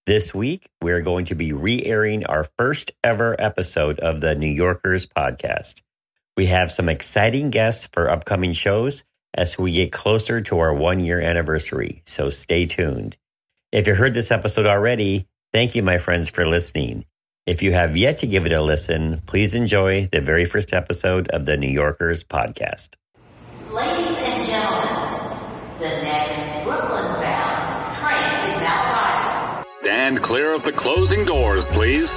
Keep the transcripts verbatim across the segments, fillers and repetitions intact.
This week, we're going to be re-airing our first ever episode of the New Yorkers podcast. We have some exciting guests for upcoming shows as we get closer to our one-year anniversary, so stay tuned. If you heard this episode already, thank you, my friends, for listening. If you have yet to give it a listen, please enjoy the very first episode of the New Yorkers podcast. Ladies and gentlemen, the next Brooklyn-bound train is now arriving. Stand clear of the closing doors, please.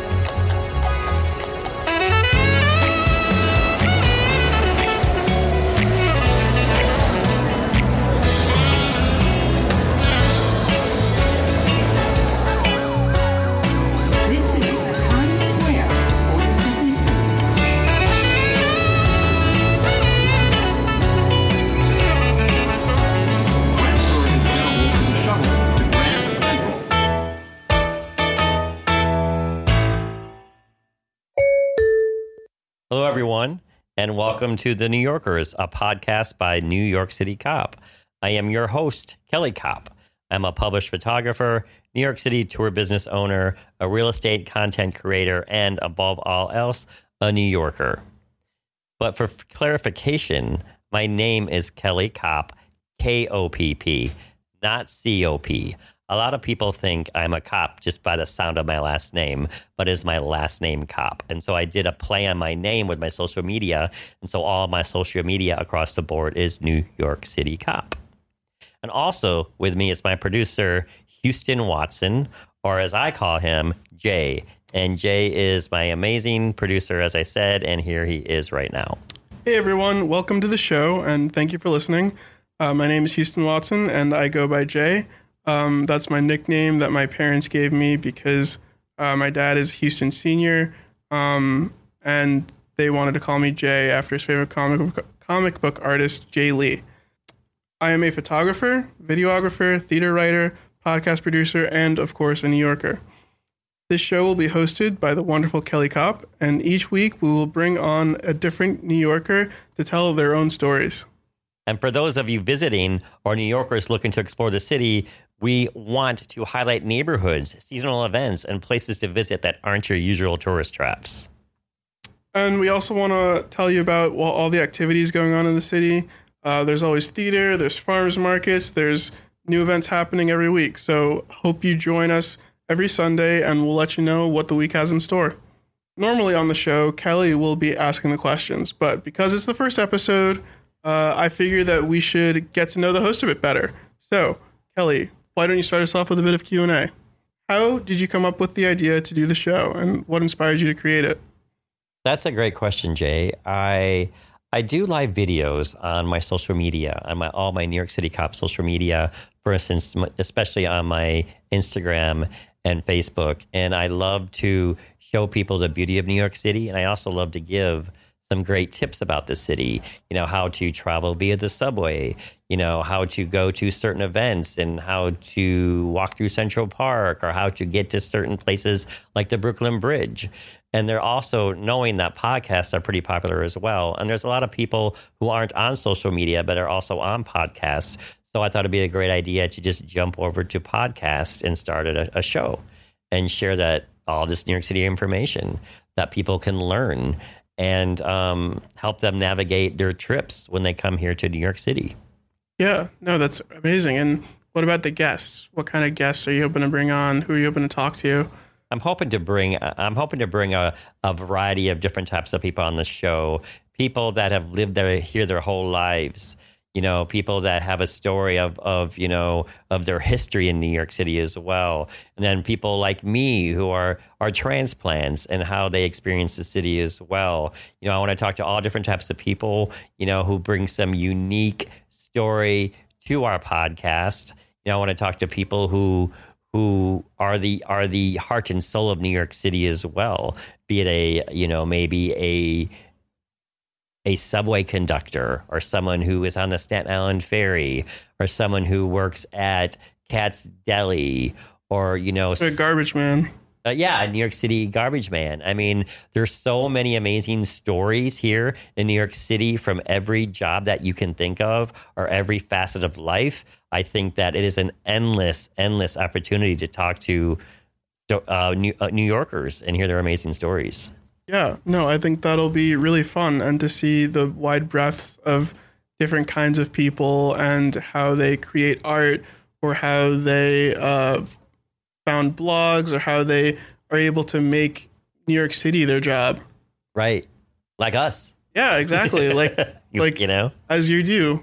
Hello, everyone, and welcome to The New Yorkers, a podcast by New York City Cop. I am your host, Kelly Cop. I'm a published photographer, New York City tour business owner, a real estate content creator, and above all else, a New Yorker. But for clarification, my name is Kelly Cop, K O P P, not C O P. A lot of people think I'm a cop just by the sound of my last name, but it's my last name Cop. And so I did a play on my name with my social media. And so all my social media across the board is New York City Cop. And also with me is my producer, Houston Watson, or as I call him, Jay. And Jay is my amazing producer, as I said, and here he is right now. Hey, everyone. Welcome to the show, and thank you for listening. Uh, my name is Houston Watson, and I go by Jay. Um, that's my nickname that my parents gave me because uh, my dad is Houston Senior, um, and they wanted to call me Jay after his favorite comic book, comic book artist, Jay Lee. I am a photographer, videographer, theater writer, podcast producer, and, of course, a New Yorker. This show will be hosted by the wonderful Kelly Cop, and each week we will bring on a different New Yorker to tell their own stories. And for those of you visiting or New Yorkers looking to explore the city, we want to highlight neighborhoods, seasonal events, and places to visit that aren't your usual tourist traps. And we also want to tell you about well, all the activities going on in the city. Uh, there's always theater, there's farmers markets, there's new events happening every week. So hope you join us every Sunday, and we'll let you know what the week has in store. Normally on the show, Kelly will be asking the questions, but because it's the first episode, uh, I figure that we should get to know the host a bit better. So, Kelly, why don't you start us off with a bit of Q and A? How did you come up with the idea to do the show, and what inspired you to create it? That's a great question, Jay. I I do live videos on my social media, on my all my New York City Cop social media, for instance, especially on my Instagram and Facebook. And I love to show people the beauty of New York City, and I also love to give some great tips about the city, you know, how to travel via the subway, you know, how to go to certain events and how to walk through Central Park or how to get to certain places like the Brooklyn Bridge. And they're also knowing that podcasts are pretty popular as well. And there's a lot of people who aren't on social media, but are also on podcasts. So I thought it'd be a great idea to just jump over to podcasts and start a, a show and share that all this New York City information that people can learn and um, help them navigate their trips when they come here to New York City. Yeah, no, that's amazing. And what about the guests? What kind of guests are you hoping to bring on? Who are you hoping to talk to? I'm hoping to bring I'm hoping to bring a, a variety of different types of people on the show. People that have lived there here their whole lives. You know, people that have a story of, of, you know, of their history in New York City as well. And then people like me who are, are transplants and how they experience the city as well. You know, I want to talk to all different types of people, you know, who bring some unique story to our podcast. You know, I want to talk to people who who are the are the heart and soul of New York City as well. Be it a, you know, maybe a a subway conductor or someone who is on the Staten Island Ferry or someone who works at Katz Deli or, you know, a garbage man. Uh, yeah, New York City garbage man. I mean, there's so many amazing stories here in New York City from every job that you can think of or every facet of life. I think that it is an endless, endless opportunity to talk to uh, New, uh, New Yorkers and hear their amazing stories. Yeah, no, I think that'll be really fun, and to see the wide breadths of different kinds of people and how they create art or how they uh, found blogs or how they are able to make New York City their job. Right. Like us. Yeah, exactly. Like, like you know, as you do.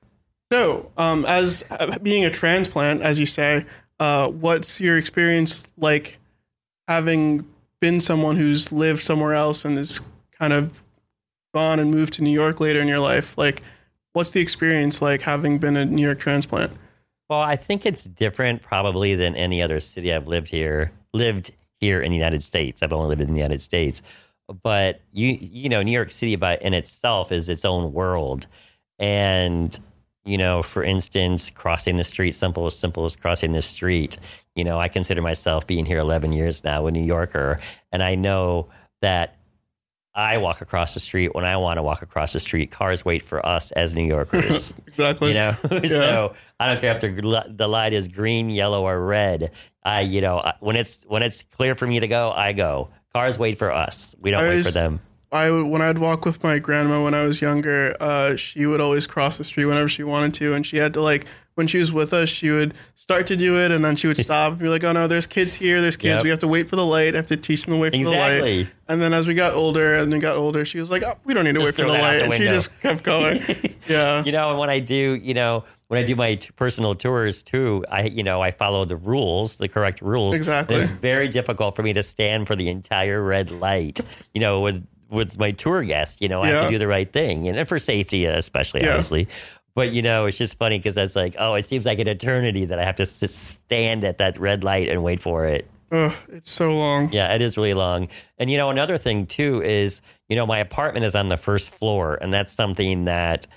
So, um, as uh, being a transplant, as you say, uh, what's your experience like having been someone who's lived somewhere else and is kind of gone and moved to New York later in your life? Like, what's the experience like having been a New York transplant? Well, I think it's different probably than any other city I've lived here, lived here in the United States. I've only lived in the United States. But, you you know, New York City by in itself is its own world. And, you know, for instance, crossing the street, simple as simple as crossing the street. You know, I consider myself being here eleven years now, a New Yorker. And I know that I walk across the street when I want to walk across the street. Cars wait for us as New Yorkers. Exactly. You know, Yeah. So I don't care if the, the light is green, yellow, or red. I, you know, I- when it's when it's clear for me to go, I go. Cars wait for us. We don't I wait was- for them. I would- when I'd walk with my grandma when I was younger, uh, she would always cross the street whenever she wanted to, and she had to like when she was with us, she would start to do it, and then she would stop and be like, "Oh no, there's kids here. There's kids. Yep. We have to wait for the light. I have to teach them to wait for the Exactly. light." And then as we got older and then got older, she was like, "Oh, we don't need to Just wait for throw the that out light," the and she window. just kept going. Yeah, You know, and when I do, you know, when I do my t- personal tours too, I, you know, I follow the rules, the correct rules. Exactly. It's very difficult for me to stand for the entire red light, you know, with, with my tour guests, you know, I have Yeah. to do the right thing, and for safety, especially, Yeah. obviously. But, you know, it's just funny because that's like, oh, it seems like an eternity that I have to sit, stand at that red light and wait for it. Ugh, it's so long. Yeah, it is really long. And, you know, another thing, too, is, you know, my apartment is on the first floor, and that's something that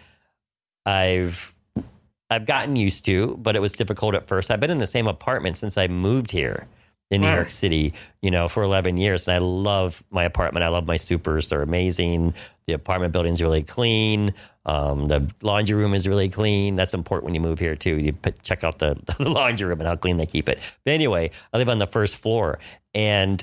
I've I've gotten used to, but it was difficult at first. I've been in the same apartment since I moved here in New Wow. York City, you know, for eleven years. And I love my apartment. I love my supers. They're amazing. The apartment building's really clean. Um, the laundry room is really clean. That's important when you move here, too. You put, check out the, the laundry room and how clean they keep it. But anyway, I live on the first floor, and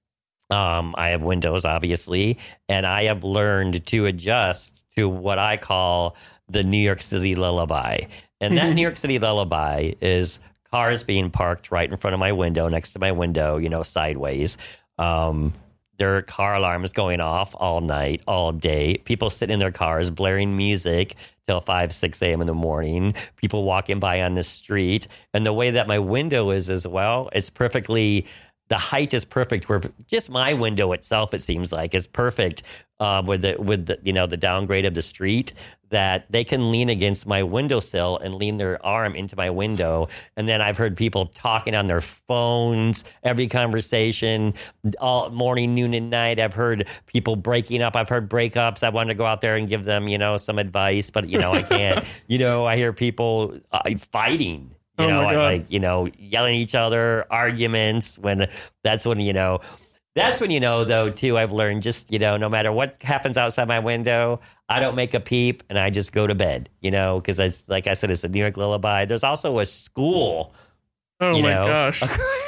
um, I have windows, obviously, and I have learned to adjust to what I call the New York City lullaby. And that New York City lullaby is cars being parked right in front of my window, next to my window, you know, sideways. Um, there are car alarms going off all night, all day. People sitting in their cars, blaring music till five, six a.m. in the morning. People walking by on the street. And the way that my window is as well, it's perfectly... The height is perfect. Where just my window itself, it seems like, is perfect uh, with the with the you know the downgrade of the street, that they can lean against my windowsill and lean their arm into my window. And then I've heard people talking on their phones every conversation, all morning, noon, and night. I've heard people breaking up. I've heard breakups. I wanted to go out there and give them you know some advice, but you know I can't. you know I hear people uh, fighting. You Oh know, my God. like, you know, yelling at each other, arguments, when that's when, you know, that's when, you know, though, too, I've learned just, you know, no matter what happens outside my window, I don't make a peep and I just go to bed, you know, because it's like I said, it's a New York lullaby. There's also a school. Oh you my know, gosh.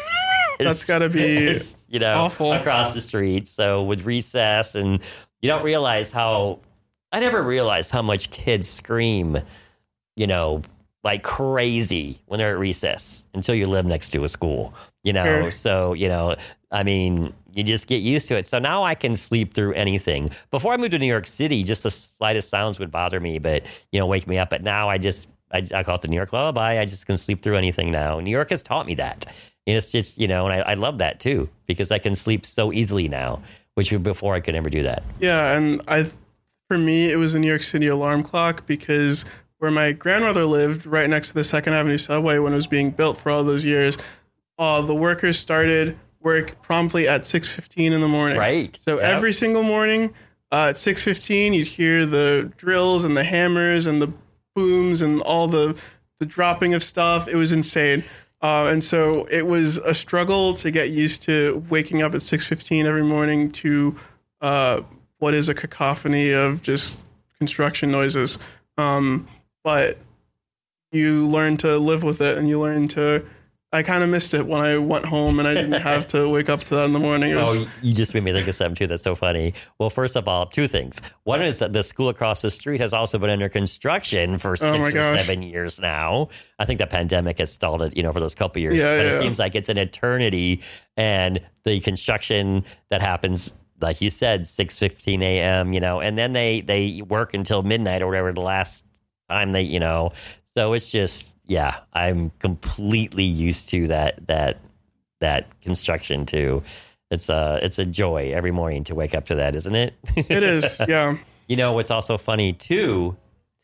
That's gotta be it's, you know, awful. across the street. So with recess, and you don't realize how, I never realized how much kids scream, you know, like crazy when they're at recess until you live next to a school, you know? Sure. So, you know, I mean, you just get used to it. So now I can sleep through anything. Before I moved to New York City, just the slightest sounds would bother me, but, you know, wake me up. But now I just, I, I call it the New York lullaby. I just can sleep through anything now. New York has taught me that. And it's just, you know, and I, I love that too, because I can sleep so easily now, which before I could never do that. Yeah, and I, for me, it was the New York City alarm clock, because where my grandmother lived, right next to the Second Avenue subway when it was being built for all those years, uh, the workers started work promptly at six fifteen in the morning. Right. So Yep. every single morning uh, at six fifteen, you'd hear the drills and the hammers and the booms and all the the dropping of stuff. It was insane. Uh, and so it was a struggle to get used to waking up at six fifteen every morning to uh, what is a cacophony of just construction noises. Um, but you learn to live with it, and you learn to, I kind of missed it when I went home and I didn't have to wake up to that in the morning. It was, oh, you just made me think of something too. That's so funny. Well, first of all, two things. One is that the school across the street has also been under construction for six my or gosh. seven years now. I think the pandemic has stalled it, you know, for those couple years. Yeah, but yeah. it seems like it's an eternity, and the construction that happens, like you said, six fifteen a.m., you know, and then they, they work until midnight or whatever the last time they, you know. So it's just, yeah, I'm completely used to that that that construction too. It's a it's a joy every morning to wake up to that, isn't it? it is, yeah. You know what's also funny too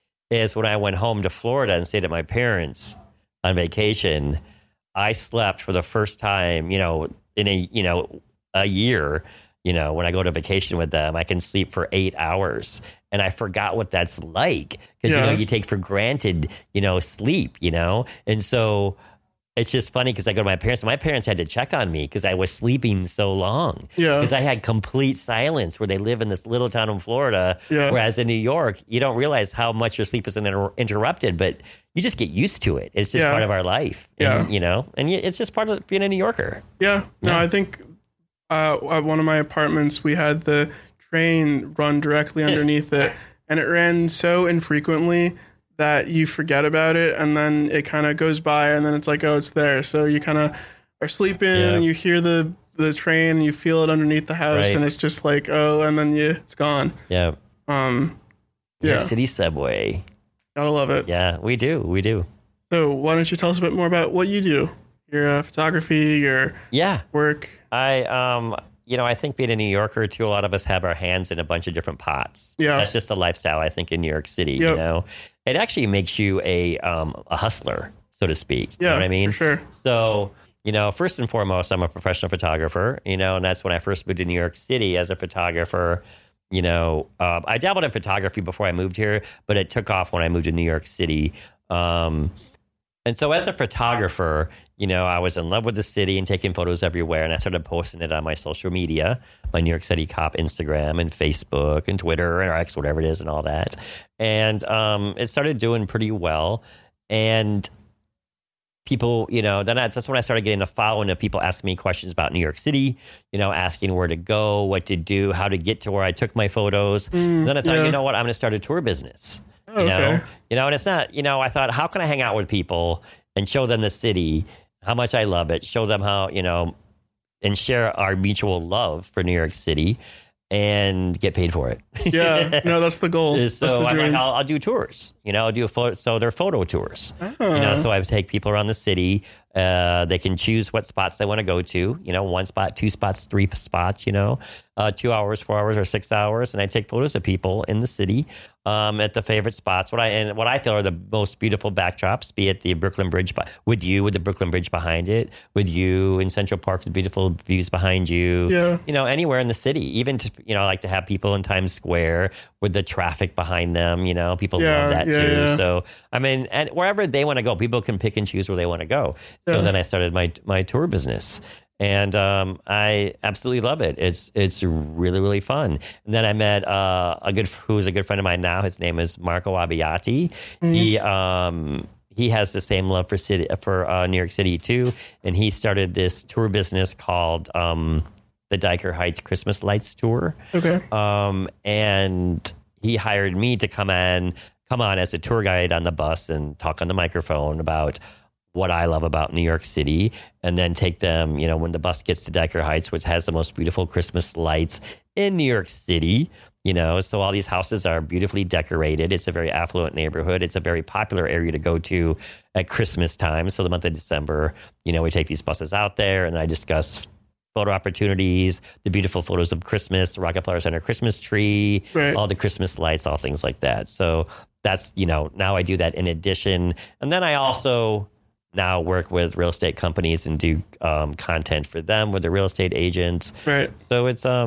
is when I went home to Florida and stayed at my parents' on vacation, I slept for the first time, you know, in a you know a year. You know, when I go to vacation with them, I can sleep for eight hours. And I forgot what that's like because, Yeah. you know, you take for granted, you know, sleep, you know. And so it's just funny because I go to my parents. And my parents had to check on me because I was sleeping so long. Yeah. Because I had complete silence where they live in this little town in Florida. Yeah. Whereas in New York, you don't realize how much your sleep is inter- interrupted, but you just get used to it. It's just Yeah. part of our life. Yeah. And, you know, and you- it's just part of being a New Yorker. Yeah, no, Yeah. I think uh, at one of my apartments, we had the train run directly underneath it, and it ran so infrequently that you forget about it, and then it kind of goes by, and then it's like, oh, it's there. So you kind of are sleeping, Yeah. and you hear the, the train, and you feel it underneath the house, Right. and it's just like, oh, and then you, it's gone. Yeah. Um, New York yeah, City subway. gotta love it. Yeah, we do. We do. So why don't you tell us a bit more about what you do? Your uh, photography, your Yeah. work. I, um, you know, I think being a New Yorker too, a lot of us have our hands in a bunch of different pots. Yeah. That's just a lifestyle, I think, in New York City, you Yep. know. It actually makes you a um, a hustler, so to speak. You Yeah, know what I mean? for sure. So, you know, first and foremost, I'm a professional photographer, you know, and that's when I first moved to New York City as a photographer. You know, um, I dabbled in photography before I moved here, but it took off when I moved to New York City. Um, and so as a photographer, you know, I was in love with the city and taking photos everywhere. And I started posting it on my social media, my New York City Cop Instagram and Facebook and Twitter and X, whatever it is and all that. And um, it started doing pretty well. And people, you know, then I, that's when I started getting a following of people asking me questions about New York City, you know, asking where to go, what to do, how to get to where I took my photos. And then I thought, yeah. you know what, I'm going to start a tour business. Oh, You know, okay. you know, and it's not, you know, I thought, how can I hang out with people and show them the city, how much I love it, show them how, you know, and share our mutual love for New York City and get paid for it. Yeah, no, that's the goal. That's So the I'm dream. like, I'll, I'll do tours, you know, I'll do a photo. So they're photo tours, Oh. you know, so I take people around the city. Uh, they can choose what spots they want to go to, you know, one spot, two spots, three spots, you know, uh, two hours, four hours, or six hours. And I take photos of people in the city um, at the favorite spots. What I and what I feel are the most beautiful backdrops, be it the Brooklyn Bridge, with you, with the Brooklyn Bridge behind it, with you in Central Park, with beautiful views behind you, Yeah. you know, anywhere in the city, even to, you know, I like to have people in Times Square with the traffic behind them, you know, people Yeah, love that yeah, too. yeah. So, I mean, and wherever they want to go, people can pick and choose where they want to go. So Yeah. then I started my, my tour business. And um, I absolutely love it. It's it's really, really fun. And then I met uh, a good who's a good friend of mine now. His name is Marco Abbiati. Mm-hmm. He um, he has the same love for city for uh, New York City too, and he started this tour business called um, the Dyker Heights Christmas Lights Tour. Okay. Um, and he hired me to come on, come on as a tour guide on the bus and talk on the microphone about what I love about New York City, and then take them, you know, when the bus gets to Dyker Heights, which has the most beautiful Christmas lights in New York City, you know, so all these houses are beautifully decorated. It's a very affluent neighborhood. It's a very popular area to go to at Christmas time. So the month of December, you know, we take these buses out there and I discuss photo opportunities, the beautiful photos of Christmas, the Rockefeller Center Christmas tree, Right. all the Christmas lights, all things like that. So that's, you know, now I do that in addition. And then I also now work with real estate companies and do um, content for them with the real estate agents. Right. So it's, um,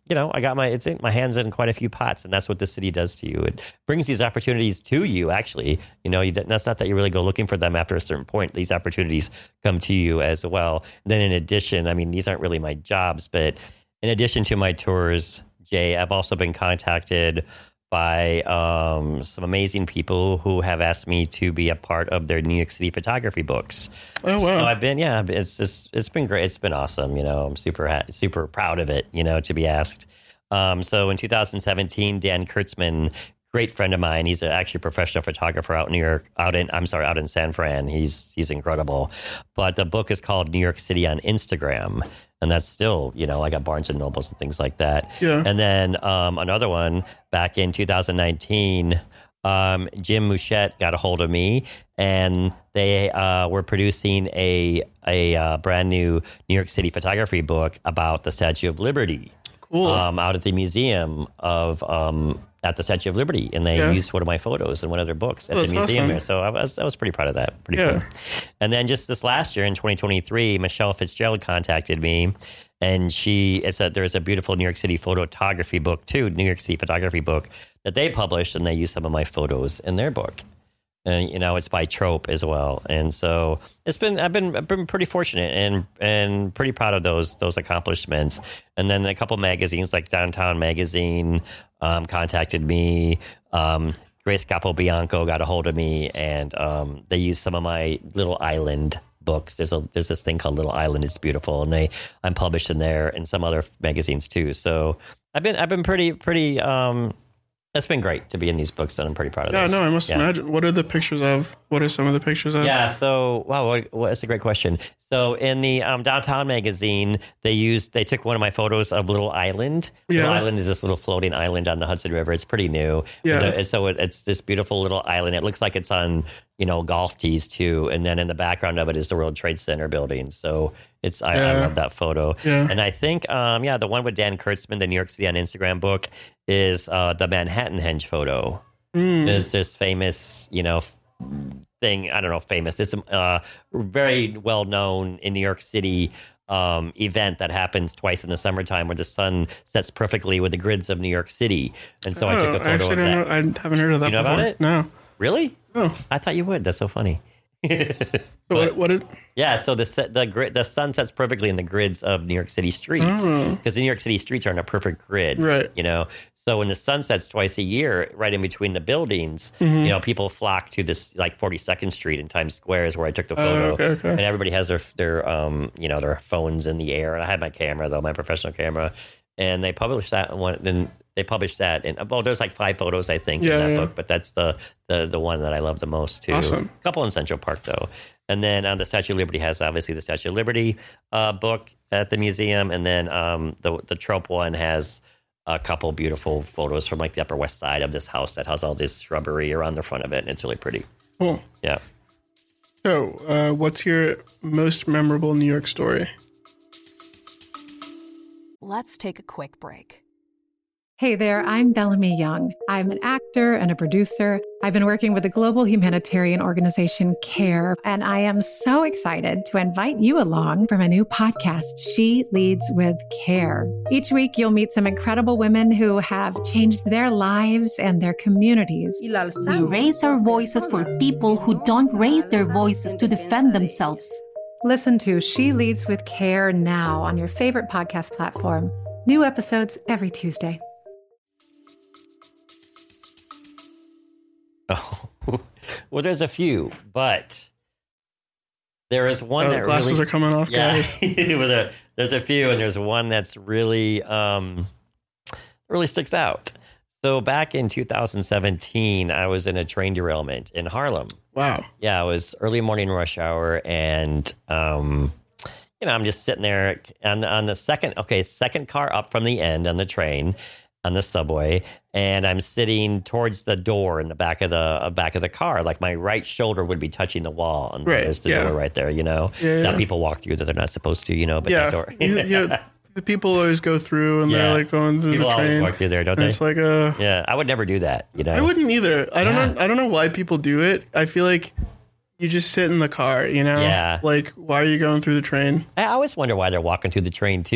you know, I got my it's in my hands in quite a few pots, and that's what the city does to you. It brings these opportunities to you. Actually, you know, you, that's not that you really go looking for them after a certain point. These opportunities come to you as well. And then in addition, I mean, these aren't really my jobs, but in addition to my tours, Jay, I've also been contacted by um, some amazing people who have asked me to be a part of their New York City photography books. Oh wow! So I've been, yeah, it's just, it's been great. It's been awesome. You know, I'm super ha- super proud of it. You know, to be asked. Um, so in two thousand seventeen, Dan Kurtzman, great friend of mine, he's a, actually a professional photographer out in New York, out in I'm sorry, out in San Fran. He's he's incredible. But the book is called New York City on Instagram. And that's still, you know, like at Barnes and Nobles and things like that. Yeah. And then um, another one back in two thousand nineteen, um, Jim Mouchette got a hold of me, and they uh, were producing a a uh, brand new New York City photography book about the Statue of Liberty. Cool. Um, out at the museum of um, at the Statue of Liberty, and they yeah. used one of my photos in one of their books at oh, the museum awesome. there. So I was I was pretty proud of that. Pretty yeah. cool. And then just this last year in twenty twenty-three, Michelle Fitzgerald contacted me, and she it's a there's a beautiful New York City photography book too, New York City photography book that they published, and they used some of my photos in their book. And you know, it's by Trope as well, and so it's been I've been I've been pretty fortunate and and pretty proud of those those accomplishments. And then a couple magazines like Downtown Magazine um, contacted me. Um, Grace Capobianco got a hold of me, and um, they used some of my Little Island books. There's a there's this thing called Little Island. It's beautiful, and they I'm published in there and some other magazines too. So I've been I've been pretty pretty. Um, It's been great to be in these books, and I'm pretty proud of yeah, this. Yeah, no, I must yeah. imagine. What are the pictures of? What are some of the pictures of? Yeah, so, wow, what, what, that's a great question. So in the um, Downtown Magazine, they used, they took one of my photos of Little Island. Yeah. Little Island is this little floating island on the Hudson River. It's pretty new. Yeah. And so it, it's this beautiful little island. It looks like it's on, you know, golf tees too. And then in the background of it is the World Trade Center building. So it's, I, yeah. I love that photo. Yeah. And I think, um, yeah, the one with Dan Kurtzman, the New York City on Instagram book, is uh, the Manhattan Henge photo. Mm. There's this famous, you know, thing, I don't know, famous, this uh, very well known in New York City um, event that happens twice in the summertime where the sun sets perfectly with the grids of New York City. And so oh, I took a photo I actually of don't that. Know, I haven't heard of that you know before. About it? No. Really? Oh. I thought you would. That's so funny. But, what, what is? Yeah, so the the grid, the sun sets perfectly in the grids of New York City streets because oh. the New York City streets are in a perfect grid, right? You know, so when the sun sets twice a year, right in between the buildings, mm-hmm. you know, people flock to this like forty-second Street in Times Square is where I took the photo, uh, okay, okay. and everybody has their their um you know their phones in the air, and I had my camera though, my professional camera, and they published that one. Then they published that, and well, there's like five photos I think yeah, in that yeah. book, but that's the, the the one that I love the most too. Awesome. A couple in Central Park though. And then um, the Statue of Liberty has obviously the Statue of Liberty uh, book at the museum. And then um, the the Trope one has a couple beautiful photos from like the Upper West Side of this house that has all this shrubbery around the front of it. And it's really pretty. Cool. Yeah. So uh, what's your most memorable New York story? Let's take a quick break. Hey there, I'm Bellamy Young. I'm an actor and a producer. I've been working with the global humanitarian organization CARE, and I am so excited to invite you along for my new podcast, She Leads with CARE. Each week, you'll meet some incredible women who have changed their lives and their communities. We raise our voices for people who don't raise their voices to defend themselves. Listen to She Leads with CARE now on your favorite podcast platform. New episodes every Tuesday. Oh, well, there's a few, but there is one oh, that glasses really, are coming off, yeah, guys. a, there's a few, and there's one that's really, um, really sticks out. So back in two thousand seventeen, I was in a train derailment in Harlem. Wow. Yeah, it was early morning rush hour, and um, you know, I'm just sitting there on on the second, okay, second car up from the end on the train. On the subway, and I'm sitting towards the door in the back of the uh, back of the car. Like my right shoulder would be touching the wall, and right, there's the yeah. door right there. You know, yeah, now yeah. people walk through that they're not supposed to. You know, but yeah, that door. yeah, the people always go through, and yeah. they're like going through people the train. People always walk through there, don't and they? It's like a yeah. I would never do that. You know, I wouldn't either. I don't yeah. know. I don't know why people do it. I feel like you just sit in the car. You know, yeah. Like, why are you going through the train? I always wonder why they're walking through the train too.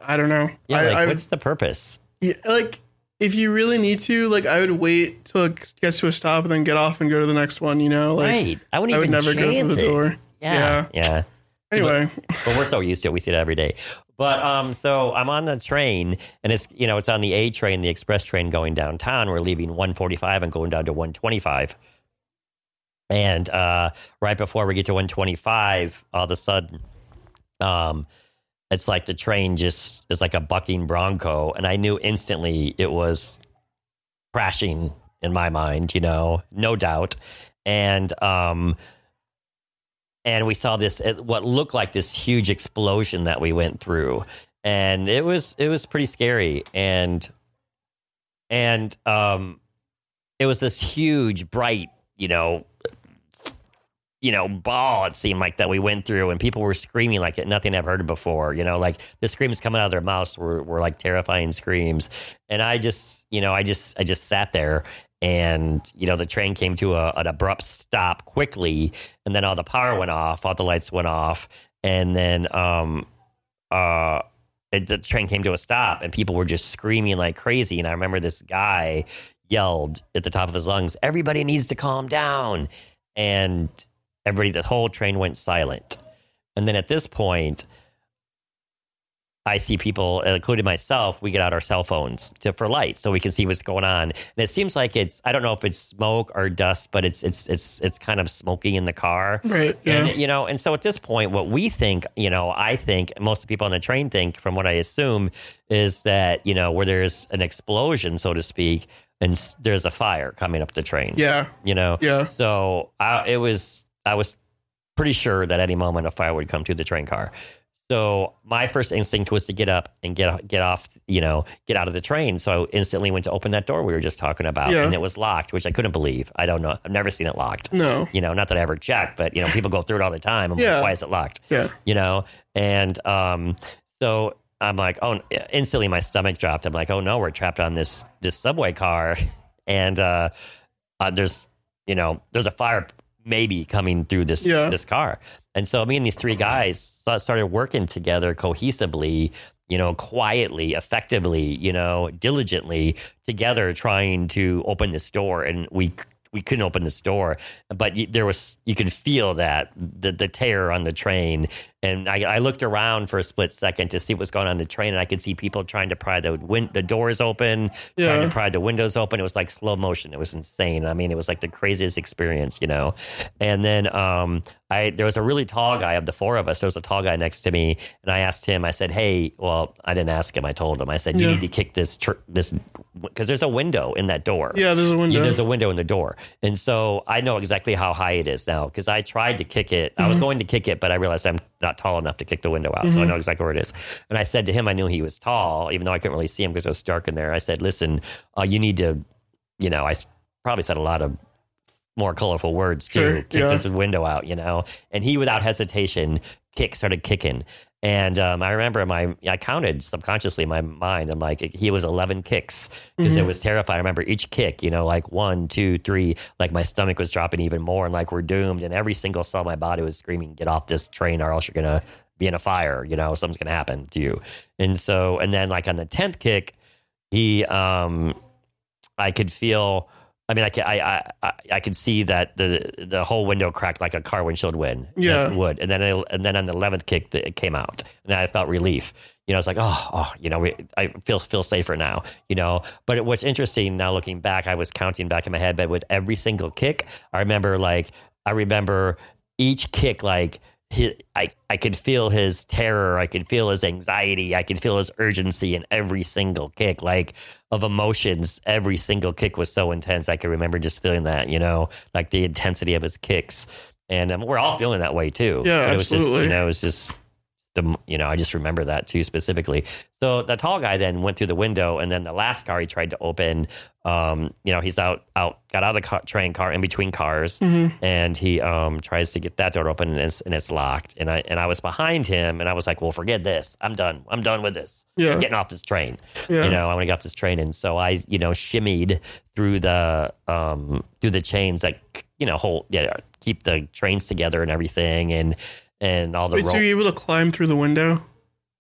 I don't know. Yeah, I, like, I, what's the purpose? Yeah, like if you really need to, like I would wait till it gets to a stop and then get off and go to the next one. You know, like Right. I wouldn't I would even never go through chance the it. door. Yeah. Yeah. Yeah. Anyway, But we're so used to it. We see it every day. But um, so I'm on the train, and it's you know it's on the A train, the express train going downtown. We're leaving one forty-five and going down to one twenty-five. And uh, right before we get to one twenty-five, all of a sudden, um, it's like the train just is like a bucking bronco, and I knew instantly it was crashing in my mind. You know, no doubt. And um. And we saw this, what looked like this huge explosion that we went through, and it was it was pretty scary. And and um, it was this huge, bright, you know, you know, ball. It seemed like that we went through, and people were screaming like it, nothing I've heard before. You know, like the screams coming out of their mouths were were like terrifying screams. And I just, you know, I just I just sat there. And, you know, the train came to a, an abrupt stop quickly, and then all the power went off, all the lights went off, and then um, uh, it, the train came to a stop, and people were just screaming like crazy. And I remember this guy yelled at the top of his lungs, "Everybody needs to calm down." And everybody, the whole train went silent. And then at this point, I see people, including myself, we get out our cell phones to, for light so we can see what's going on. And it seems like it's, I don't know if it's smoke or dust, but it's it's it's it's kind of smoky in the car. Right. Yeah. And, you know, and so at this point, what we think, you know, I think most of the people on the train think, from what I assume, is that, you know, where there's an explosion, so to speak, and there's a fire coming up the train. Yeah. You know? Yeah. So I, it was, I was pretty sure that any moment a fire would come to the train car. So my first instinct was to get up and get get off, you know, get out of the train. So I instantly went to open that door we were just talking about, Yeah. and it was locked, which I couldn't believe. I don't know. I've never seen it locked. No. You know, not that I ever checked, but, you know, people go through it all the time. I'm Yeah. like, why is it locked? Yeah. You know, and um, so I'm like, oh, instantly my stomach dropped. I'm like, oh, no, we're trapped on this this subway car. And uh, uh, there's, you know, there's a fire maybe coming through this Yeah. this car. And so me and these three guys started working together cohesively, you know, quietly, effectively, you know, diligently together, trying to open this door. And we we couldn't open this door, but you, there was, you could feel that the the terror on the train. And I, I looked around for a split second to see what's going on in the train, and I could see people trying to pry the win- the doors open, Yeah. trying to pry the windows open. It was like slow motion. It was insane. I mean, it was like the craziest experience, you know. And then um, I there was a really tall guy of the four of us. There was a tall guy next to me, and I asked him. I said, "Hey," well, I didn't ask him. I told him. I said, "You Yeah. need to kick this tr- this because there's a window in that door." Yeah, there's a window. Yeah, there's a window in the door. And so I know exactly how high it is now, because I tried to kick it. I was going to kick it, but I realized I'm not tall enough to kick the window out. So I know exactly where it is. And I said to him, I knew he was tall, even though I couldn't really see him because it was dark in there. I said, listen, uh, you need to, you know, I s- probably said a lot of more colorful words too. Sure, Kick yeah. this window out, you know? And he, without hesitation, kick started kicking. And um, I remember my, I counted subconsciously in my mind. I'm like, he was eleven kicks because it was terrifying. I remember each kick, you know, like one, two, three, like my stomach was dropping even more, and like we're doomed. And every single cell in my body was screaming, get off this train or else you're going to be in a fire, you know, something's going to happen to you. And so, and then like on the tenth kick, he, um, I could feel, I mean, I could, I, I, I could see that the the whole window cracked like a car windshield would. Yeah. would. And then it, and then on the eleventh kick, it came out, and I felt relief. You know, it's like, oh, oh, you know, we, I feel feel safer now. You know, but it, what's interesting now, looking back, I was counting back in my head, but with every single kick, I remember like I remember each kick like. His, I, I could feel his terror. I could feel his anxiety. I could feel his urgency in every single kick, like of emotions. Every single kick was so intense. I can remember just feeling that, you know, like the intensity of his kicks. And um, we're all feeling that way too. Yeah, But it was just, absolutely. you know, it was just, the, you know, I just remember that too specifically. So the tall guy then went through the window, and then the last car he tried to open, um, you know, he's out, out, got out of the car, train car in between cars, Mm-hmm. and he um, tries to get that door open, and it's, and it's locked. And I and I was behind him, and I was like, well, forget this. I'm done. I'm done with this. Yeah. I'm getting off this train. Yeah. You know, I want to get off this train. And so I, you know, shimmied through the um, through the chains that, you know, hold, yeah, keep the trains together and everything, and and all the Wait, ro- so you're able to climb through the window?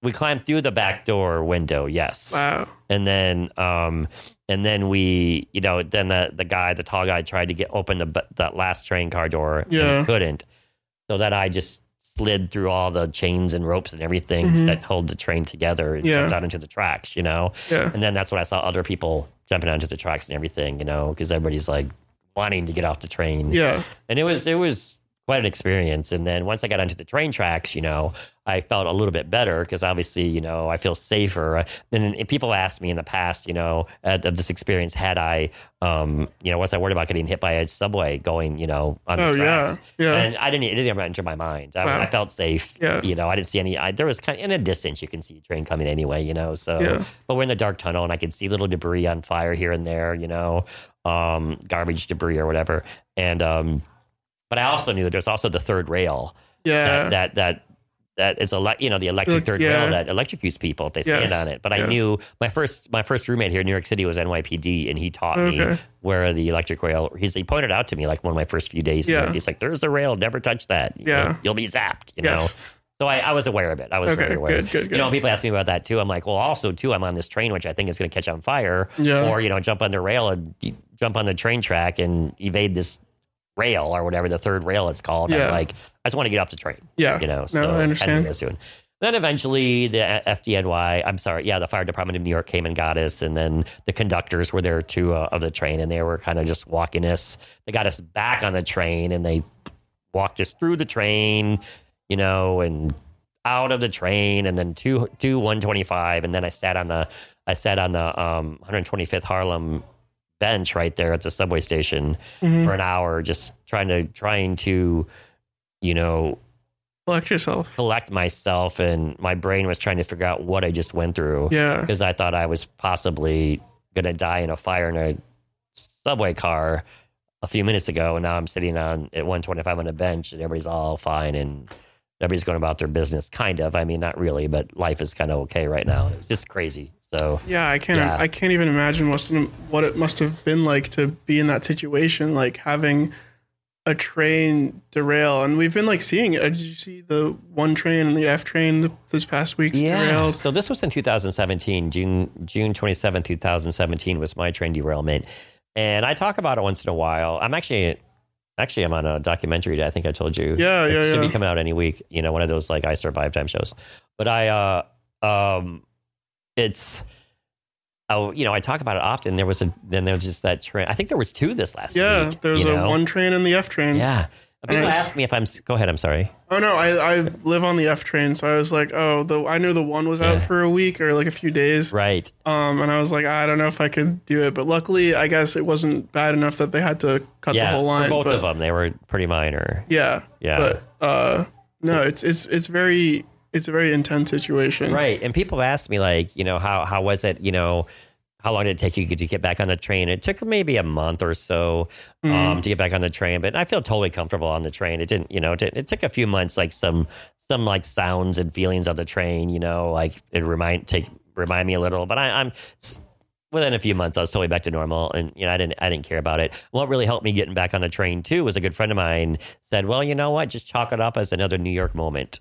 we climbed through the back door window. Yes. Wow. And then, um, and then we, you know, then the, the guy, the tall guy tried to get open the, that last train car door. Yeah. And he couldn't. So then I just slid through all the chains and ropes and everything mm-hmm. that hold the train together and yeah. jumped out into the tracks, you know? Yeah. And then that's when I saw other people jumping onto the tracks and everything, you know, because everybody's like wanting to get off the train. Yeah. And it was, it was quite an experience. And then once I got onto the train tracks, you know, I felt a little bit better because obviously, you know, I feel safer. And, and people asked me in the past, you know, uh, of this experience, had I, um, you know, was I worried about getting hit by a subway going, you know, on the oh, tracks? Yeah. Yeah. And I didn't, it didn't ever enter my mind. I, wow. I felt safe. Yeah. You know, I didn't see any, I, there was kind of in a distance, you can see a train coming anyway, you know, so, yeah. but we're in the dark tunnel and I could see little debris on fire here and there, you know, um, garbage debris or whatever. And, um, but I also knew there's also the third rail. Yeah. That, that, that, that is a, you know, the electric Like, third yeah. rail that electrocutes people if they Yes. stand on it. But yeah. I knew my first, my first roommate here in New York City was N Y P D, and he taught okay. me where the electric rail, he's, he pointed out to me like one of my first few days. Yeah. Here. He's like, there's the rail, never touch that. Yeah. You'll, you'll be zapped, you yes. know? So I, I was aware of it. I was okay, very aware. Good, good, good. You know, people ask me about that too. I'm like, well, also too, I'm on this train, which I think is going to catch on fire. Yeah. Or, you know, jump on the rail and jump on the train track and evade this rail or whatever, the third rail it's called. Yeah. I'm like, I just want to get off the train. Yeah. You know, no, so I understand. I knew what I was doing. Then eventually the F D N Y, I'm sorry, yeah, the Fire Department of New York came and got us, and then the conductors were there too uh, of the train, and they were kind of just walking us. They got us back on the train, and they walked us through the train, you know, and out of the train, and then to to one twenty-five, and then I sat on the I sat on the um, one twenty-fifth Harlem bench right there at the subway station mm-hmm. for an hour, just trying to trying to, you know. Collect yourself. Collect myself, and my brain was trying to figure out what I just went through. Yeah. Because I thought I was possibly going to die in a fire in a subway car a few minutes ago, and now I'm sitting on at one twenty-five on a bench, and everybody's all fine, and everybody's going about their business, kind of. I mean, not really, but life is kind of okay right now. It's just crazy. So yeah, I can't. yeah. I can't even imagine what what it must have been like to be in that situation, like having a train derail. And we've been like seeing it. Did you see the one train and the F train this past week's yeah. derailed? So this was in two thousand seventeen, June June twenty-seventh, twenty seventeen was my train derailment. And I talk about it once in a while. I'm actually, actually I'm on a documentary that I think I told you. Yeah, it yeah, should yeah. be coming out any week. You know, one of those like I Survived time shows. But I, uh, um, it's, oh, you know, I talk about it often. There was a, then there was just that train. I think there was two this last yeah, week. there was you a know? one train and the F train. Yeah. People was, ask me if I'm, go ahead, I'm sorry. Oh no, I, I live on the F train, so I was like, oh, the I knew the one was out Yeah. for a week or like a few days. Right. Um, and I was like, I don't know if I could do it, but luckily, I guess it wasn't bad enough that they had to cut Yeah, the whole line. for both but, of them, they were pretty minor. Yeah. Yeah. But uh, no, it's it's it's very it's a very intense situation. Right. And people ask me like, you know, how how was it, you know, how long did it take you to get back on the train? It took maybe a month or so um, Mm. to get back on the train, but I feel totally comfortable on the train. It didn't, you know, it, didn't- it took a few months, like some some like sounds and feelings of the train, you know, like it remind take remind me a little. But I, I'm within a few months, I was totally back to normal, and you know, I didn't I didn't care about it. What really helped me getting back on the train too was a good friend of mine said, "Well, you know what? Just chalk it up as another New York moment."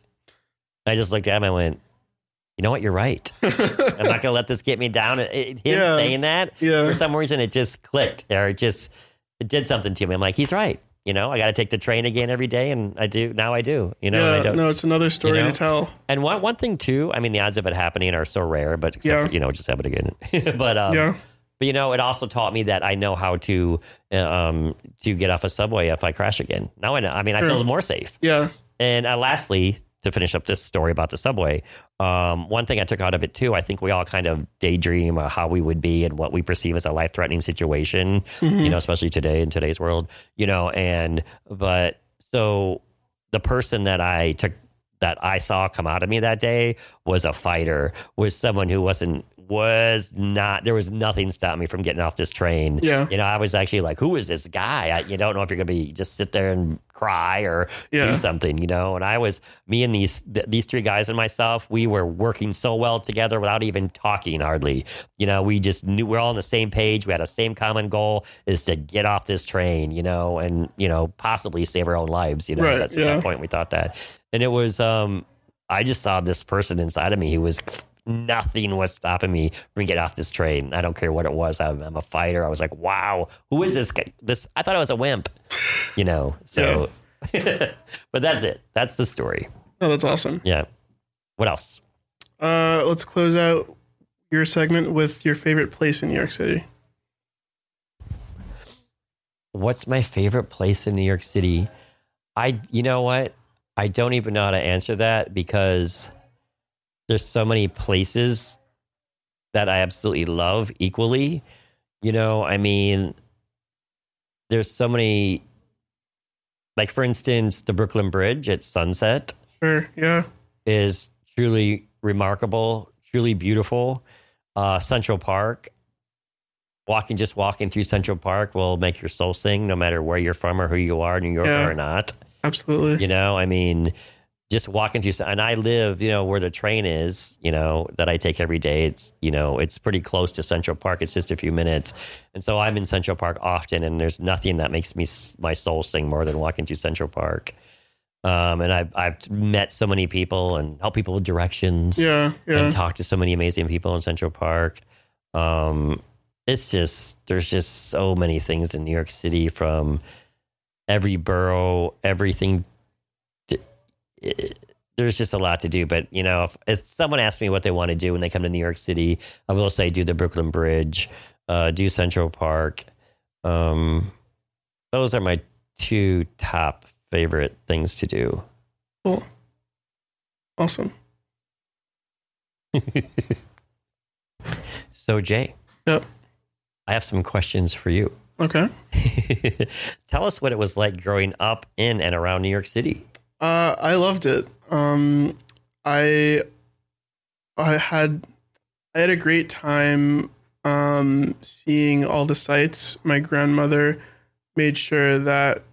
I just looked at him and I went, you know what? You're right. I'm not going to let this get me down. It, it- him Yeah. saying that, Yeah. for some reason, it just clicked or it just it did something to me. I'm like, he's right. You know, I got to take the train again every day. And I do. Now I do. You know, and I Yeah, don't. no, it's another story you know? to tell. And one, one thing, too, I mean, the odds of it happening are so rare, but except, Yeah. for, you know, just have it again. but, um, Yeah. but, you know, it also taught me that I know how to uh, um, to get off a subway if I crash again. Now I know. I mean, I Sure. feel more safe. Yeah. And uh, lastly, to finish up this story about the subway, um, one thing I took out of it too, I think we all kind of daydream uh, how we would be and what we perceive as a life-threatening situation, Mm-hmm. you know, especially today in today's world, you know, and, but so the person that I took, that I saw come out of me that day was a fighter, was someone who wasn't, was not, there was nothing stopping me from getting off this train. Yeah. You know, I was actually like, who is this guy? I, you don't know if you're going to be just sit there and cry or Yeah. do something, you know? And I was, me and these, th- these three guys and myself, we were working so well together without even talking hardly. You know, we just knew we're all on the same page. We had a same common goal is to get off this train, you know, and, you know, possibly save our own lives. You know, Right, that's at yeah. that point we thought that. And it was, um, I just saw this person inside of me who was nothing was stopping me from getting off this train. I don't care what it was. I'm, I'm a fighter. I was like, wow, who is this guy? This I thought I was a wimp, you know. So, yeah. But that's it. That's the story. Oh, that's awesome. Yeah. What else? Uh, let's close out your segment with your favorite place in New York City. What's my favorite place in New York City? I, you know what? I don't even know how to answer that because there's so many places that I absolutely love equally. You know, I mean, there's so many, like for instance, the Brooklyn Bridge at sunset. Sure, yeah. Is truly remarkable, truly beautiful. Uh, Central Park. Walking, just walking through Central Park will make your soul sing, no matter where you're from or who you are, New Yorker yeah, or not. Absolutely. You know, I mean, just walking through, and I live, you know, where the train is, you know, that I take every day. It's, you know, it's pretty close to Central Park. It's just a few minutes. And so I'm in Central Park often, and there's nothing that makes me, my soul sing more than walking through Central Park. Um, and I've, I've met so many people and helped people with directions. Yeah, yeah. And talked to so many amazing people in Central Park. Um, It's just, there's just so many things in New York City, from every borough, everything. To, it, there's just a lot to do. But, you know, if, if someone asks me what they want to do when they come to New York City, I will say do the Brooklyn Bridge, uh, do Central Park. Um, those are my two top favorite things to do. Cool. Awesome. So, Jay. Yep. I have some questions for you. Okay. Tell us what it was like growing up in and around New York City. Uh, I loved it. Um, I I had I had a great time um, seeing all the sights. My grandmother made sure that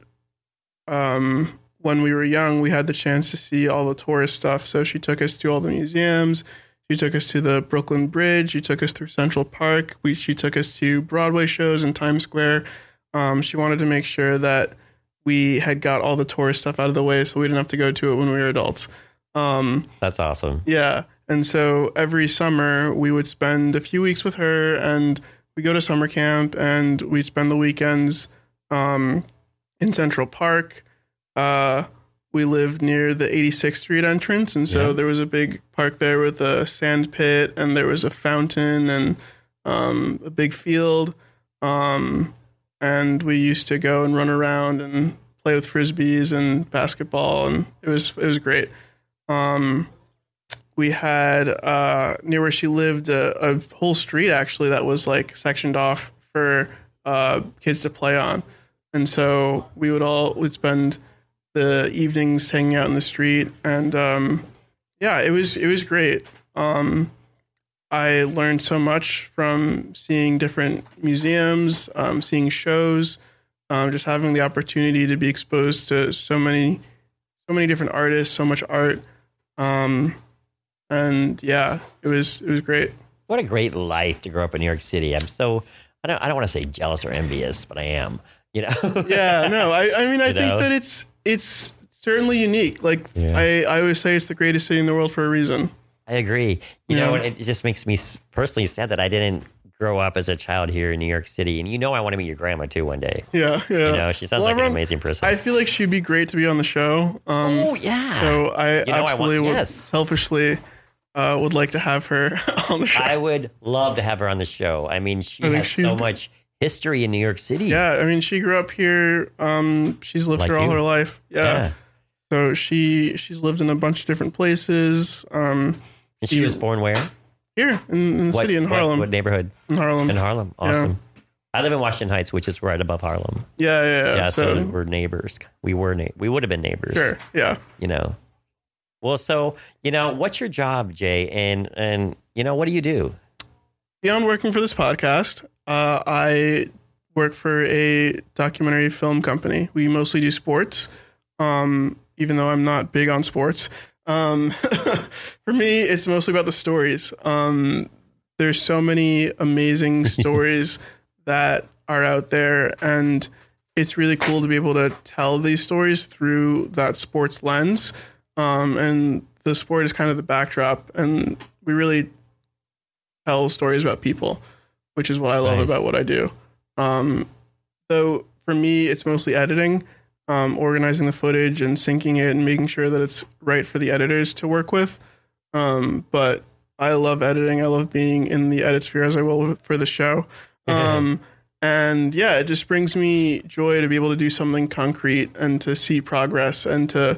um, when we were young, we had the chance to see all the tourist stuff. So she took us to all the museums. She took us to the Brooklyn Bridge. She took us through Central Park. We, she took us to Broadway shows in Times Square. Um, she wanted to make sure that we had got all the tourist stuff out of the way so we didn't have to go to it when we were adults. Um, That's awesome. Yeah. And so every summer we would spend a few weeks with her, and we go to summer camp, and we'd spend the weekends um, in Central Park. Uh We lived near the eighty-sixth Street entrance, and so yeah. there was a big park there with a sand pit, and there was a fountain and um, a big field. Um, and we used to go and run around and play with frisbees and basketball, and it was it was great. Um, we had uh, near where she lived a, a whole street actually that was like sectioned off for uh, kids to play on, and so we would all would spend the evenings hanging out in the street, and um, yeah, it was it was great. Um, I learned so much from seeing different museums, um, seeing shows, um, just having the opportunity to be exposed to so many, so many different artists, so much art, um, and yeah, it was it was great. What a great life to grow up in New York City. I'm so I don't I don't want to say jealous or envious, but I am. You know? Yeah, no, I I mean I You think know? that it's it's certainly unique. Like Yeah. I I always say, it's the greatest city in the world for a reason. I agree. You Yeah. know, and it just makes me s- personally sad that I didn't grow up as a child here in New York City. And you know, I want to meet your grandma too one day. Yeah, yeah. You know, she sounds Well, like an everyone- amazing person. I feel like she'd be great to be on the show. Um, oh yeah. So I You know, I absolutely want- would yes. selfishly uh, would like to have her on the show. I would love to have her on the show. I mean, she I think has she'd so be- much history in New York City. Yeah, I mean, she grew up here. Um, she's lived Like here all you. her life. Yeah. Yeah. So she she's lived in a bunch of different places. Um, And she was born where? here in, in the What, city in what- Harlem. What, neighborhood? in Harlem. In Harlem. Awesome. I live in Washington Heights, which is right above Harlem. Yeah, yeah, yeah. Yeah, so, so, we're neighbors. We were na- we would have been neighbors. sure. Yeah. You know. Well, so you know, what's your job, Jay? And and you know, what do you do? Beyond working for this podcast, uh, I work for a documentary film company. We mostly do sports, um, even though I'm not big on sports. Um, for me, it's mostly about the stories. Um, there's so many amazing stories that are out there, and it's really cool to be able to tell these stories through that sports lens. Um, and the sport is kind of the backdrop, and we really tell stories about people, which is what I love Nice. about what I do. Um, though for me, it's mostly editing, um, organizing the footage and syncing it and making sure that it's right for the editors to work with. Um, but I love editing. I love being in the edit sphere, as I will for the show. Um, and yeah, it just brings me joy to be able to do something concrete and to see progress and to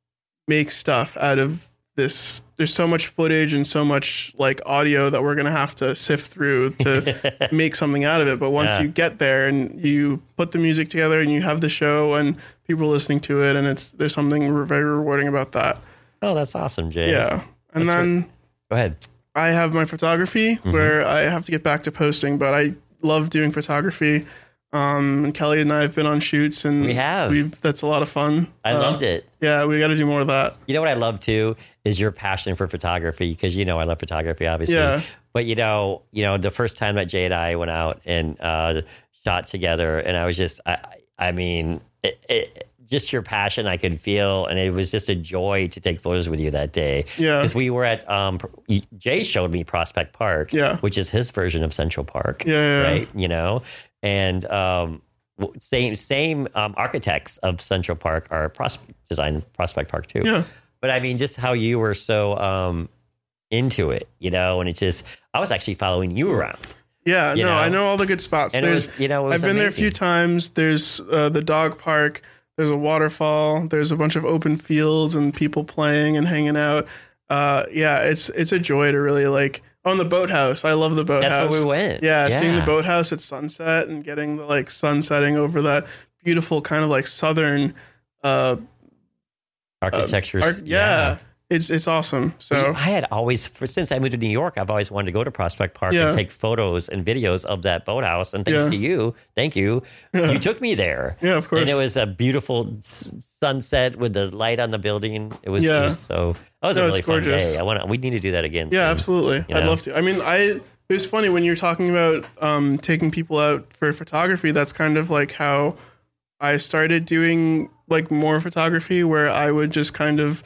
make stuff out of this. There's so much footage and so much like audio that we're going to have to sift through to make something out of it. But once Yeah. you get there and you put the music together and you have the show and people are listening to it, and it's, there's something re- very rewarding about that. Oh, that's awesome, Jay. Yeah. And That's then Go ahead. I have my photography Mm-hmm. where I have to get back to posting, but I love doing photography. Um, and Kelly and I have been on shoots, and We have. We've, that's a lot of fun. I Uh, loved it. Yeah, we got to do more of that. You know what I love too is your passion for photography, because you know I love photography, obviously. Yeah. But you know, you know, the first time that Jay and I went out and uh, shot together, and I was just, I, I mean, it, it, just your passion I could feel, and it was just a joy to take photos with you that day. Yeah. Because we were at, um, Jay showed me Prospect Park, Yeah. which is his version of Central Park, Yeah, yeah, yeah. right? You know, and um, w- same same um, architects of Central Park are pros- designed Prospect Park too. Yeah. But I mean, just how you were so um, into it, you know, and it just, I was actually following you around. Yeah, You no, know? I know all the good spots. And it There's, was, you know, it was I've been there a amazing. few times. There's uh, the dog park. There's a waterfall. There's a bunch of open fields and people playing and hanging out. Uh, yeah, it's it's a joy to really like. Oh, and the boathouse. I love the boathouse. That's where we went. Yeah, seeing the Yeah. boathouse at sunset and getting the like sun setting over that beautiful kind of like southern. Uh, Architecture. art, yeah, it's it's awesome. So I had always, for, since I moved to New York, I've always wanted to go to Prospect Park Yeah. and take photos and videos of that boathouse. And thanks Yeah. to you, thank you, you took me there. Yeah, of course. And it was a beautiful s- sunset with the light on the building. It was, Yeah. it was so, that was No, a it's really fun gorgeous. day. I want to, we need to do that again. Yeah, soon. absolutely. You I'd know? love to. I mean, I it was funny when you're talking about um, taking people out for photography. That's kind of like how I started doing like more photography, where I would just kind of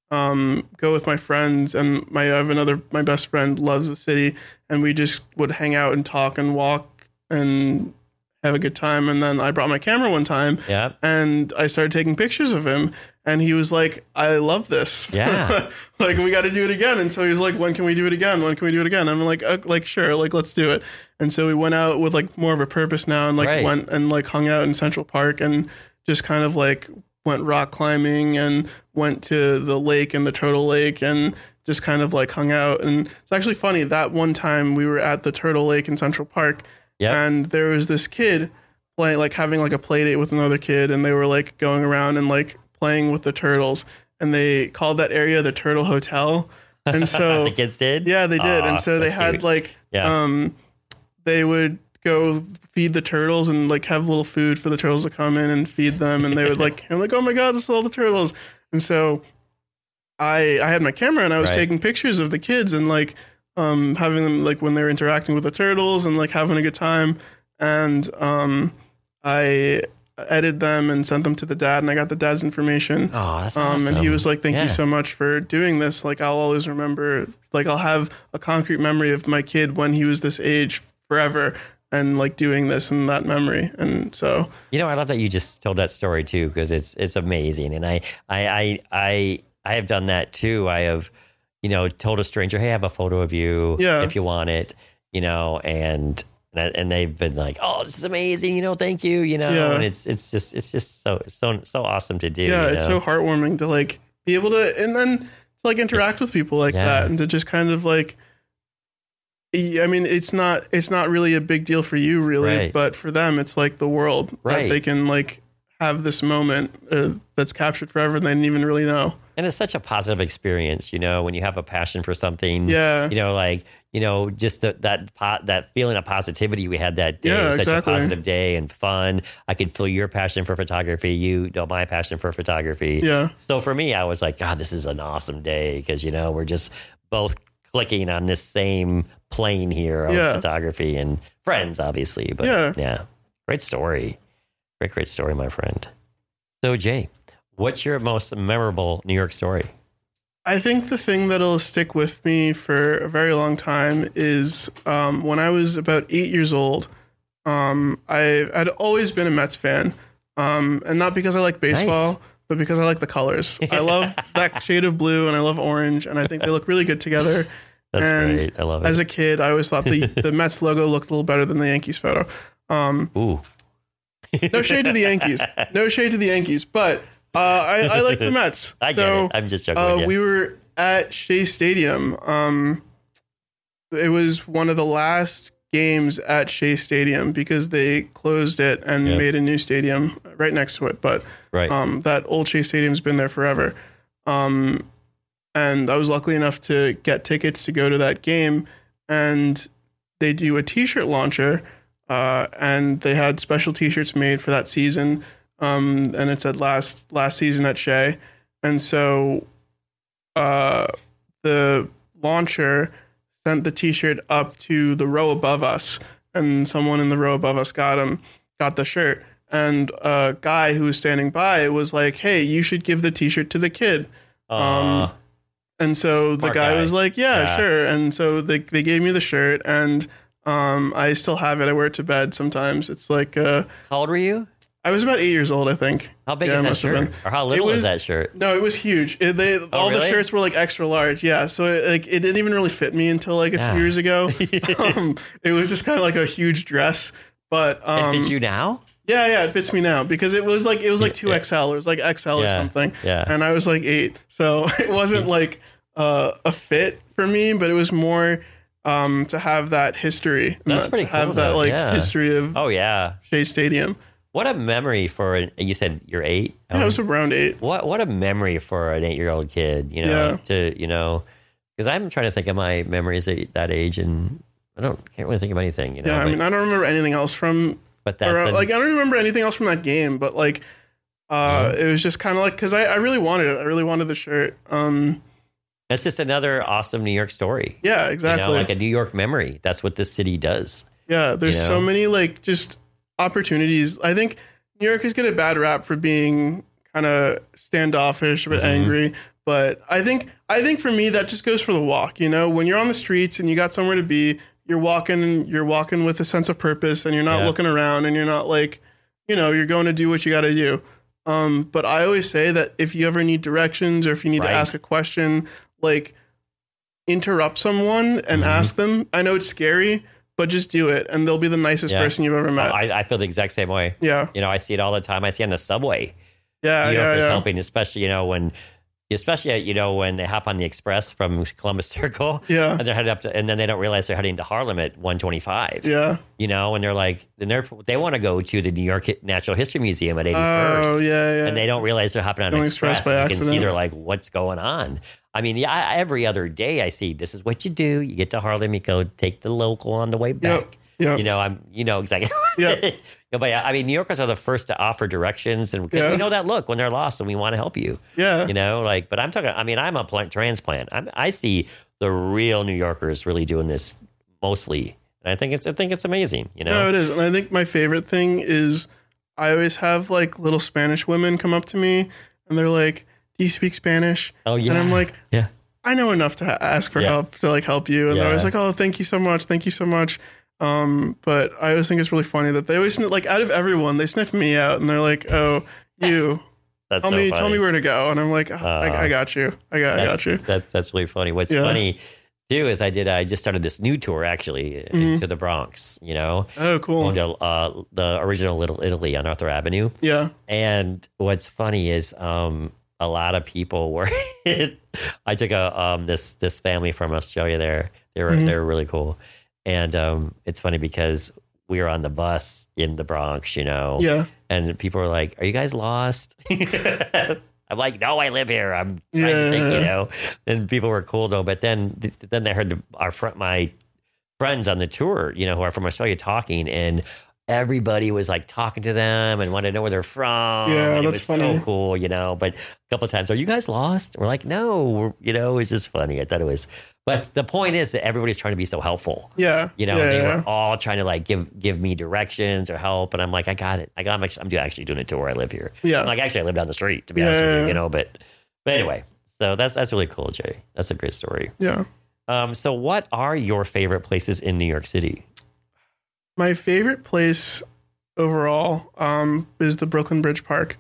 um, go with my friends, and my I have another my best friend loves the city, and we just would hang out and talk and walk and have a good time. And then I brought my camera one time, Yeah. and I started taking pictures of him, and he was like, I love this. Yeah. Like, we got to do it again. And so he's like, when can we do it again? When can we do it again? I'm like, uh, like, sure, like, let's do it. And so we went out with like more of a purpose now, and like Right. went and like hung out in Central Park and just kind of like went rock climbing and went to the lake and the Turtle Lake and just kind of like hung out. And it's actually funny that one time we were at the Turtle Lake in Central Park, Yep. and there was this kid playing, like having like a play date with another kid, and they were like going around and like playing with the turtles, and they called that area the Turtle Hotel. And so The kids did? yeah, they did. Aw, And so they that's had cute. like Yeah. um they would go feed the turtles and like have little food for the turtles to come in and feed them, and they would like I'm like, oh my god, this is all the turtles. And so I I had my camera, and I was Right. taking pictures of the kids and like um having them like when they were interacting with the turtles and like having a good time. And um I edited them and sent them to the dad, and I got the dad's information. Oh, that's Um, awesome. and he was like, thank Yeah. you so much for doing this. Like, I'll always remember, like, I'll have a concrete memory of my kid when he was this age forever, and like doing this and that memory. And so, You know, I love that you just told that story too, because it's it's amazing, and I I I I I have done that too. I have, you know, told a stranger, "Hey, I have a photo of you, Yeah. if you want it," you know, and and, I, and they've been like, "Oh, this is amazing," you know, thank you, you know, Yeah. and it's it's just it's just so so so awesome to do. yeah, you it's know? so heartwarming to like be able to, and then to like interact with people like Yeah. that, and to just kind of like, I mean, it's not, it's not really a big deal for you really, Right. but for them, it's like the world Right. that they can like have this moment uh, that's captured forever, and they didn't even really know. And it's such a positive experience, you know, when you have a passion for something. Yeah. You know, like, you know, just the, that po- that feeling of positivity we had that day. Yeah, it was such exactly. a positive day and fun. I could feel your passion for photography, you know, my passion for photography. Yeah. So for me, I was like, God, this is an awesome day because, you know, we're just both clicking on this same plane here of Yeah. photography and friends, obviously. But Yeah. yeah, great story. Great, great story, my friend. So, Jay, what's your most memorable New York story? I think the thing that'll stick with me for a very long time is um, when I was about eight years old, um, I, I'd always been a Mets fan. Um, and not because I like baseball, nice. but because I like the colors. I love that shade of blue and I love orange, and I think they look really good together. That's and great. I love it. As a kid, I always thought the, the Mets logo looked a little better than the Yankees photo. Um, Ooh. No shade to the Yankees. No shade to the Yankees, but uh, I, I like the Mets. I get so, it. I'm just joking. Uh, with you. We were at Shea Stadium. Um, it was one of the last games at Shea Stadium because they closed it and yep. made a new stadium right next to it. But right. um, that old Shea Stadium's been there forever. Um, and I was lucky enough to get tickets to go to that game. And they do a T-shirt launcher. Uh, and they had special T-shirts made for that season, um, and it said last last season at Shea. And so uh, the launcher sent the T-shirt up to the row above us, and someone in the row above us got him got the shirt. And a guy who was standing by was like, "Hey, you should give the T-shirt to the kid." Um, and so Smart the guy, guy. was like, "Yeah, Yeah. sure." And so they they gave me the shirt, and Um, I still have it. I wear it to bed sometimes. It's like, uh, How old were you? I was about eight years old, I think. How big Yeah, is I that must have shirt? been. Or how little It was- is that shirt? No, it was huge. It, they, all the really? shirts were like extra large. Yeah. So it, like, it didn't even really fit me until like a Yeah. few years ago. um, it was just kind of like a huge dress, but, um, It fits you now? yeah, yeah, it fits me now because it was like, it was like two Yeah. X L. It was like X L or Yeah. something. Yeah. And I was like eight. So it wasn't like, uh, a fit for me, but it was more, Um, to have that history, That's to pretty have cool, that though. like Yeah. history of Oh, yeah. Shea Stadium. What a memory for an, you said you're eight? Yeah, I was around eight. What what a memory for an eight year old kid, you know, Yeah. to, you know, because I'm trying to think of my memories at that age and I don't, can't really think of anything, you know. Yeah, I but, mean, I don't remember anything else from, but that's, or, uh, an- like, I don't remember anything else from that game, but like, uh, Mm-hmm. it was just kind of like, because I, I really wanted it. I really wanted the shirt. Um, that's just another awesome New York story. yeah, You exactly. know, like a New York memory. That's what this city does. yeah, there's you so know? many like just opportunities. I think New Yorkers get a bad rap for being kind of standoffish, a bit Mm-hmm. angry. But I think, I think for me, that just goes for the walk. You know, when you're on the streets and you got somewhere to be, you're walking, you're walking with a sense of purpose, and you're not Yeah. looking around, and you're not like, you know, you're going to do what you got to do. Um, but I always say that if you ever need directions or if you need Right. to ask a question, like interrupt someone and Mm-hmm. ask them. I know it's scary, but just do it, and they'll be the nicest Yeah. person you've ever met. I, I feel the exact same way. yeah, You know, I see it all the time. I see it on the subway. yeah, New yeah, Yorkers yeah. helping, especially, you know, when, especially, you know, when they hop on the express from Columbus Circle. Yeah. And they're headed up to, and then they don't realize they're heading to Harlem at one twenty-five. Yeah. You know, and they're like, and they're, they want to go to the New York Natural History Museum at eighty-first. Oh, yeah, yeah. And they don't realize they're hopping on an Going express. express by And you can see accident. they're like, what's going on? I mean, yeah, I, every other day I see this is what you do. You get to Harlem, you go take the local on the way back. Yep. Yep. You know, I'm, you know, exactly. Yep. Yeah, but I mean, New Yorkers are the first to offer directions, and because Yeah. we know that look when they're lost, and we want to help you. Yeah. You know, like, but I'm talking. I mean, I'm a plant transplant. I'm, I see the real New Yorkers really doing this mostly, and I think it's, I think it's amazing. You know, No, it is. And I think my favorite thing is I always have like little Spanish women come up to me and they're like, "Do you speak Spanish?" Oh, yeah. And I'm like, yeah, I know enough to ha- ask for Yeah. help to like help you. And they're Yeah. always like, "Oh, thank you so much. Thank you so much." Um, but I always think it's really funny that they always sniff, like out of everyone, they sniff me out and they're like, "Oh, you that's tell so me, funny. tell me where to go." And I'm like, oh, I, I got you. I got, I That's, got you. That's that's really funny. What's Yeah. funny too is I did. I just started this new tour actually into the Bronx. You know, Oh, cool. going to uh, the original Little Italy on Arthur Avenue. Yeah. And what's funny is um, a lot of people were. I took a um, this this family from Australia there. They were Mm-hmm. they were really cool, and um, it's funny because we were on the bus in the Bronx, you know. Yeah. And people were like, "Are you guys lost?" I'm like, "No, I live here. I'm trying to think," Yeah. you know. And people were cool though. But then then they heard the, our front my friends on the tour, you know, who are from Australia talking, and everybody was like talking to them and wanted to know where they're from. Yeah, And it that's was funny. so cool, you know. But a couple of times, "Are you guys lost?" We're like, "No," we're, you know. It was just funny. I thought it was. But the point is that everybody's trying to be so helpful. Yeah. You know, yeah, they yeah. were all trying to like give give me directions or help, and I'm like, I got it. I got. I'm actually, I'm do- actually doing a tour. I live here. Yeah. Like actually, I live down the street. To be Yeah, honest with yeah, you, yeah. you know. But but anyway, So that's that's really cool, Jay. That's a great story. Yeah. Um, so what are your favorite places in New York City? My favorite place overall um, is the Brooklyn Bridge Park.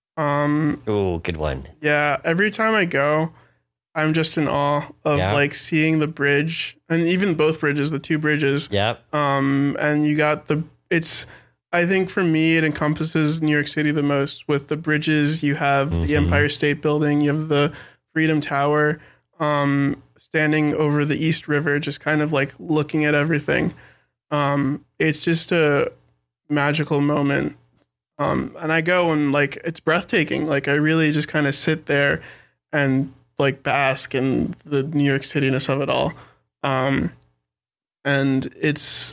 Um, Oh, good one. yeah, every time I go, I'm just in awe of Yeah. like seeing the bridge, and even both bridges, the two bridges. Yep. Um, and you got the, it's, I think for me, it encompasses New York City the most with the bridges. You have the Empire State Building, you have the Freedom Tower, um, standing over the East River, just kind of like looking at everything. Um, it's just a magical moment. Um, and I go and like, it's breathtaking. Like I really just kind of sit there and like bask in the New York City-ness of it all. Um, and it's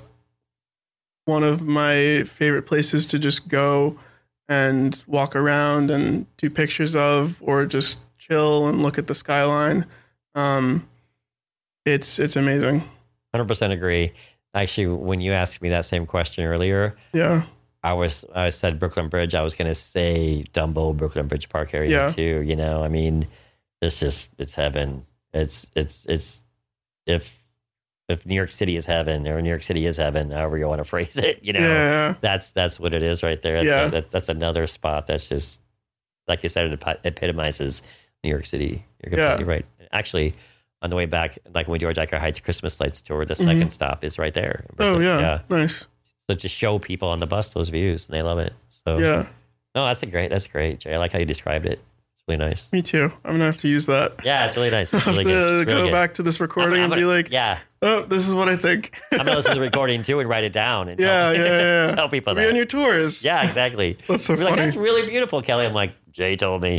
one of my favorite places to just go and walk around and do pictures of, or just chill and look at the skyline. Um, it's, it's amazing. one hundred percent agree. Actually, when you asked me that same question earlier, Yeah. I was I said Brooklyn Bridge. I was going to say Dumbo, Brooklyn Bridge Park area Yeah. too. You know, I mean, it's just it's heaven. It's it's it's if if New York City is heaven, or New York City is heaven, however you want to phrase it. You know, Yeah. that's that's what it is right there. That's, Yeah. a, that's that's another spot that's just like you said, it epi- epitomizes New York City. You're completely Yeah. right. Actually, on the way back, like when we do our Decker Heights Christmas lights tour, the second stop is right there. Oh yeah. yeah. Nice. So to show people on the bus those views, and they love it. So Yeah. no, that's a great. That's great, Jay. I like how you described it. It's really nice. Me too. I'm going to have to use that. Yeah, it's really nice. I It's have really to good. It's really go good. back to this recording I'm- I'm and be gonna- like, yeah, oh, this is what I think. I'm gonna listen to the recording too and write it down and yeah, tell, yeah, yeah, yeah. tell people Be that. on your tours. Yeah, exactly. That's so You're like, funny. that's really beautiful, Kelly. I'm like, Jay told me.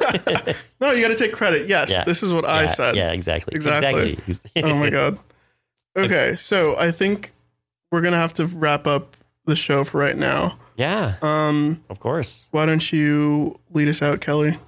No, you got to take credit. Yes, Yeah. this is what I yeah, said. Yeah, exactly. Exactly. Exactly. Oh my god. Okay, so I think we're gonna have to wrap up the show for right now. Yeah, Um, of course. why don't you lead us out, Kelly?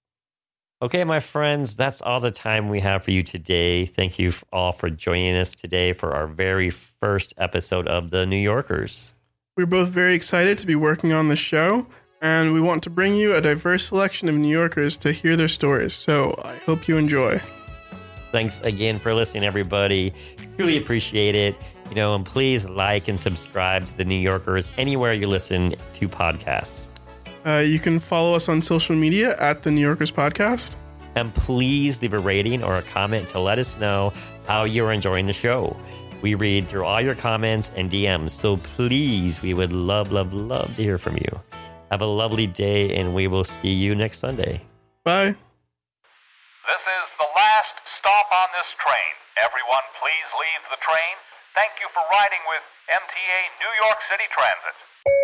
Okay, my friends, that's all the time we have for you today. Thank you all for joining us today for our very first episode of The New Yorkers. We're both very excited to be working on the show, and we want to bring you a diverse selection of New Yorkers to hear their stories. So I hope you enjoy. Thanks again for listening, everybody. Truly appreciate it. You know, and please like and subscribe to The New Yorkers anywhere you listen to podcasts. Uh, you can follow us on social media at the New Yorkers Podcast. And please leave a rating or a comment to let us know how you're enjoying the show. We read through all your comments and D Ms, so please, we would love, love, love to hear from you. Have a lovely day, and we will see you next Sunday. Bye. This is the last stop on this train. Everyone, please leave the train. Thank you for riding with M T A New York City Transit.